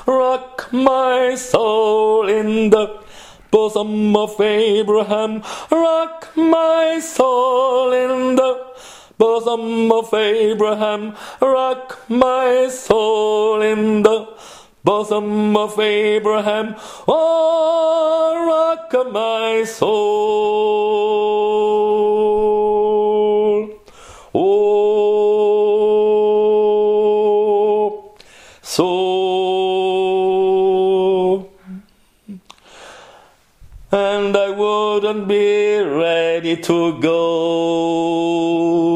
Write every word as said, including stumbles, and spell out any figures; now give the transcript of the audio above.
rock my soul in the bosom of Abraham, rock my soul in the bosom of Abraham, rock my soul in the bosom of Abraham, oh, rock my soul, oh, soul. And I wouldn't be ready to go